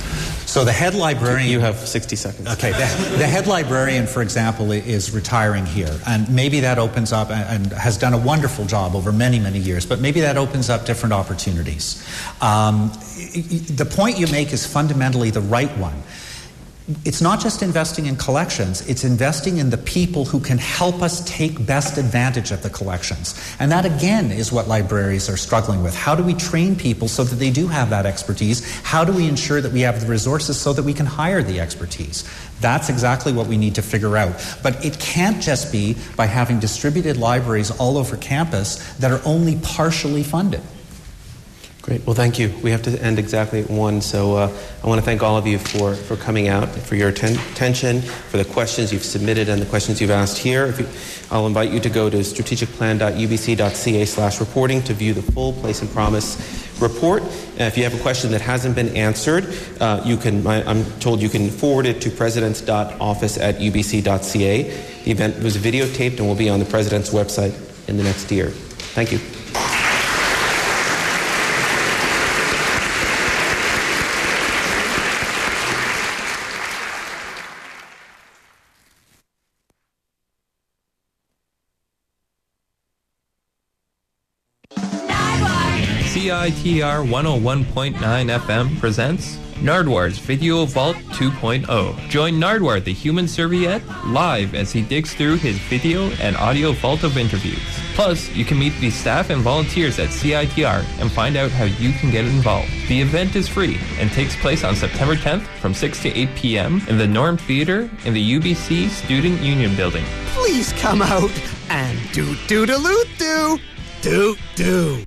So the head librarian...
You have 60 seconds.
Okay, the head librarian, for example, is retiring here, and maybe that opens up, and has done a wonderful job over many, many years, but maybe that opens up different opportunities. The point you make is fundamentally the right one. It's not just investing in collections, it's investing in the people who can help us take best advantage of the collections. And that, again, is what libraries are struggling with. How do we train people so that they do have that expertise? How do we ensure that we have the resources so that we can hire the expertise? That's exactly what we need to figure out. But it can't just be by having distributed libraries all over campus that are only partially funded.
Great. Well, thank you. We have to end exactly at 1, so I want to thank all of you for coming out, for your attention, for the questions you've submitted and the questions you've asked here. I'll invite you to go to strategicplan.ubc.ca/reporting to view the full Place and Promise report. If you have a question that hasn't been answered, I'm told you can forward it to presidents.office@ubc.ca. The event was videotaped and will be on the President's website in the next year. Thank you.
CITR 101.9 FM presents Nardwar's Video Vault 2.0. Join Nardwar, the human serviette, live as he digs through his video and audio vault of interviews. Plus, you can meet the staff and volunteers at CITR and find out how you can get involved. The event is free and takes place on September 10th from 6 to 8 p.m. in the Norm Theatre in the UBC Student Union Building.
Please come out and do-do-do-do-do. Do-do.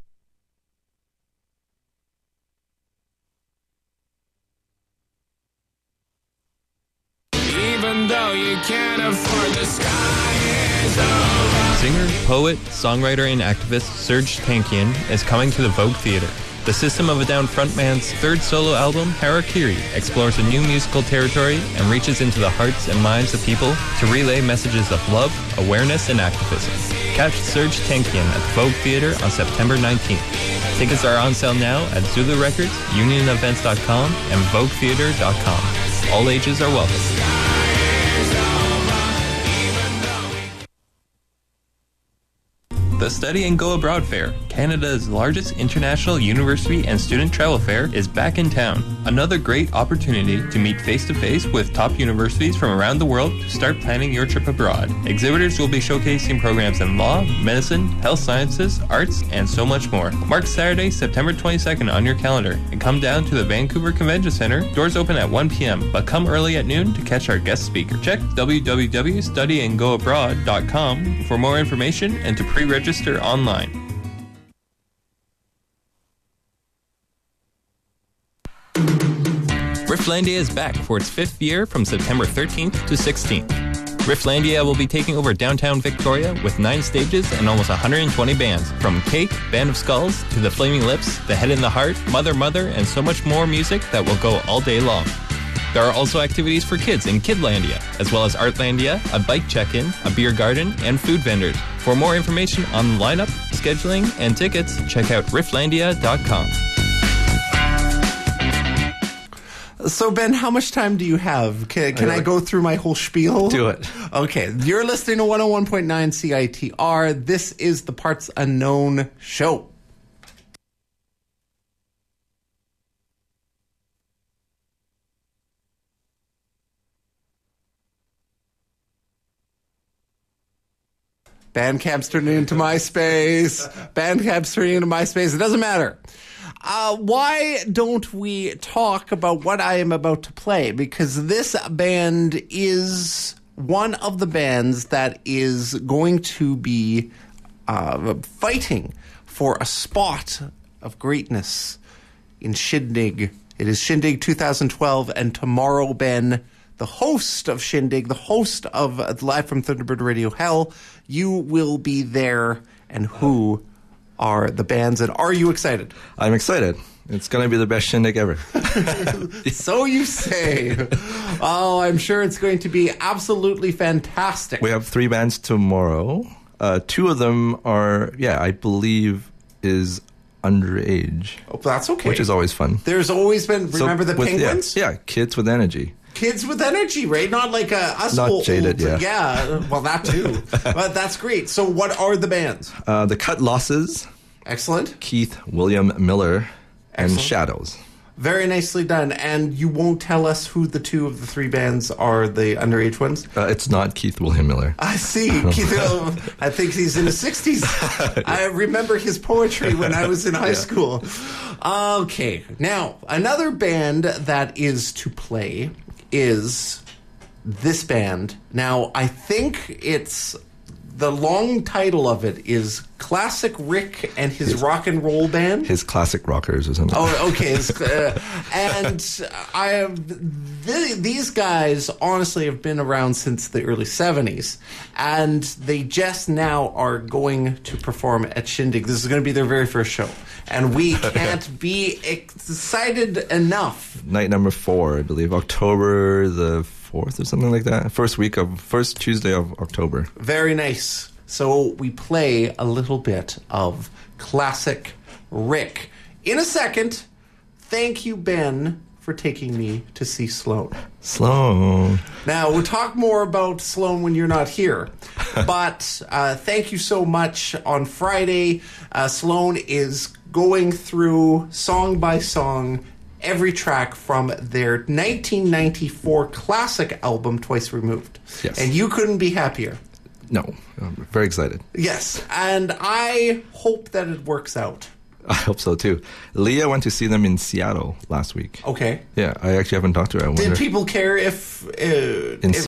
Can't afford the sky is over.
Singer, poet, songwriter, and activist Serj Tankian is coming to the Vogue Theatre. The System of a Down frontman's third solo album, Harakiri, explores a new musical territory and reaches into the hearts and minds of people to relay messages of love, awareness, and activism. Catch Serj Tankian at the Vogue Theatre on September 19th. Tickets are on sale now at Zulu Records, UnionEvents.com, and VogueTheatre.com. All ages are welcome. The Study and Go Abroad Fair, Canada's largest international university and student travel fair, is back in town. Another great opportunity to meet face-to-face with top universities from around the world to start planning your trip abroad. Exhibitors will be showcasing programs in law, medicine, health sciences, arts, and so much more. Mark Saturday, September 22nd on your calendar and come down to the Vancouver Convention Centre. Doors open at 1 p.m., but come early at noon to catch our guest speaker. Check www.studyandgoabroad.com for more information and to pre-register online. Rifflandia is back for its 5th year from September 13th to 16th. Rifflandia will be taking over downtown Victoria with 9 stages and almost 120 bands, from Cake, Band of Skulls, to The Flaming Lips, The Head in the Heart, Mother Mother, and so much more music that will go all day long. There are also activities for kids in Kidlandia, as well as Artlandia, a bike check-in, a beer garden, and food vendors. For more information on the lineup, scheduling, and tickets, check out rifflandia.com.
So, Ben, how much time do you have? Can I go through my whole spiel?
Do it.
Okay. You're listening to 101.9 CITR. This is the Parts Unknown Show. Bandcamp's turning into MySpace. Bandcamp's turning into MySpace. It doesn't matter. Why don't we talk about what I am about to play? Because this band is one of the bands that is going to be fighting for a spot of greatness in Shindig. It is Shindig 2012, and tomorrow, Ben, the host of Shindig, the host of Live from Thunderbird Radio Hell, you will be there. And who are the bands, and are you excited?
I'm excited. It's going to be the best Shindig ever.
So you say. Oh, I'm sure it's going to be absolutely fantastic.
We have 3 bands tomorrow. 2 of them are, I believe, is underage.
Oh, that's okay.
Which is always fun.
There's always been,
So
remember the
with-
Penguins?
Yeah, kids with energy.
Kids with energy, right? Not like us
Not
old,
jaded, yeah.
Yeah, well, that too. But that's great. So what are the bands?
The Cut Losses,
Excellent.
Keith William Miller, and
Excellent.
Shadows.
Very nicely done. And you won't tell us who the two of the three bands are the underage ones?
It's not Keith William Miller.
I see. Keith, I think he's in his 60s. I remember his poetry when I was in high school. Okay. Now, another band that is to play is this band. Now, I think it's... The long title of it is Classic Rick and his Rock and Roll Band.
His Classic Rockers or something.
Oh, okay. And these guys honestly have been around since the early 70s, and they just now are going to perform at Shindig. This is going to be their very first show, and we can't be excited enough.
Night number 4, I believe, October the 4th or something like that. First Tuesday of October.
Very nice. So we play a little bit of Classic Rick. In a second, thank you, Ben, for taking me to see Sloan.
Sloan.
Now, we'll talk more about Sloan when you're not here. But thank you so much. On Friday, Sloan is going through song by song every track from their 1994 classic album, Twice Removed.
Yes.
And you couldn't be happier.
No, I'm very excited.
Yes, and I hope that it works out.
I hope so too. Leah went to see them in Seattle last week.
Okay.
Yeah, I actually haven't talked to her. I wonder
Did people care if